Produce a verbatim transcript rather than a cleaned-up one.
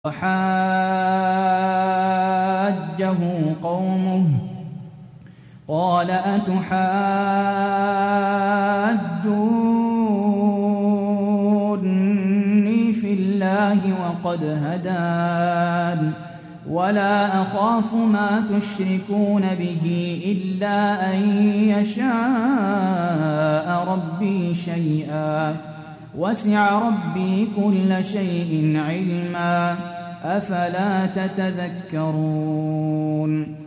وحاجه قومه قال أتحاجوني في الله وقد هدان ولا أخاف ما تشركون به إلا أن يشاء ربي شيئا وسع ربي كل شيء علما أفلا تتذكرون